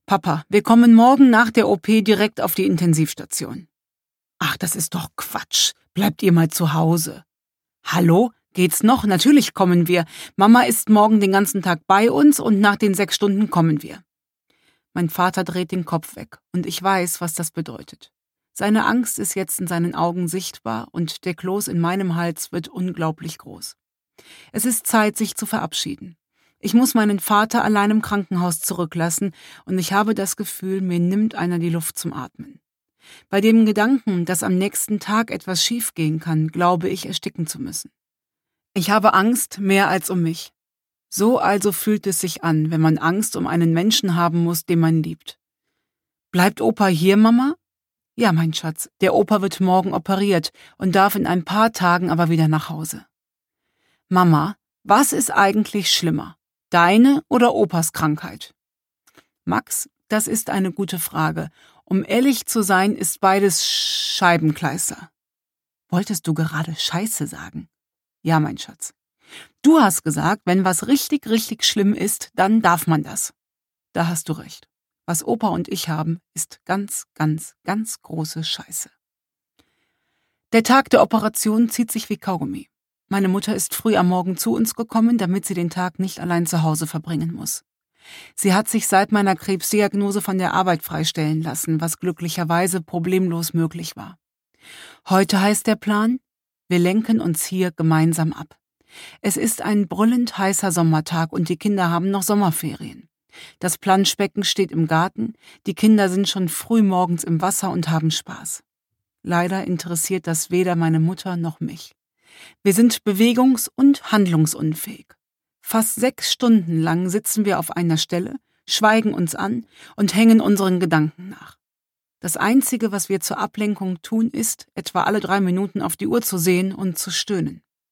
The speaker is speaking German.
Papa, wir kommen morgen nach der OP direkt auf die Intensivstation. Ach, das ist doch Quatsch. Bleibt ihr mal zu Hause. Hallo? Geht's noch? Natürlich kommen wir. Mama ist morgen den ganzen Tag bei uns und nach den 6 Stunden kommen wir. Mein Vater dreht den Kopf weg und ich weiß, was das bedeutet. Seine Angst ist jetzt in seinen Augen sichtbar und der Kloß in meinem Hals wird unglaublich groß. Es ist Zeit, sich zu verabschieden. Ich muss meinen Vater allein im Krankenhaus zurücklassen und ich habe das Gefühl, mir nimmt einer die Luft zum Atmen. Bei dem Gedanken, dass am nächsten Tag etwas schiefgehen kann, glaube ich, ersticken zu müssen. Ich habe Angst mehr als um mich. So also fühlt es sich an, wenn man Angst um einen Menschen haben muss, den man liebt. Bleibt Opa hier, Mama? Ja, mein Schatz, der Opa wird morgen operiert und darf in ein paar Tagen aber wieder nach Hause. Mama, was ist eigentlich schlimmer? Deine oder Opas Krankheit? Max, das ist eine gute Frage. Um ehrlich zu sein, ist beides Scheibenkleister. Wolltest du gerade Scheiße sagen? Ja, mein Schatz. Du hast gesagt, wenn was richtig, richtig schlimm ist, dann darf man das. Da hast du recht. Was Opa und ich haben, ist ganz, ganz, ganz große Scheiße. Der Tag der Operation zieht sich wie Kaugummi. Meine Mutter ist früh am Morgen zu uns gekommen, damit sie den Tag nicht allein zu Hause verbringen muss. Sie hat sich seit meiner Krebsdiagnose von der Arbeit freistellen lassen, was glücklicherweise problemlos möglich war. Heute heißt der Plan, wir lenken uns hier gemeinsam ab. Es ist ein brüllend heißer Sommertag und die Kinder haben noch Sommerferien. Das Planschbecken steht im Garten, die Kinder sind schon früh morgens im Wasser und haben Spaß. Leider interessiert das weder meine Mutter noch mich. Wir sind bewegungs- und handlungsunfähig. Fast 6 Stunden lang sitzen wir auf einer Stelle, schweigen uns an und hängen unseren Gedanken nach. Das Einzige, was wir zur Ablenkung tun, ist, etwa alle 3 Minuten auf die Uhr zu sehen und zu stöhnen.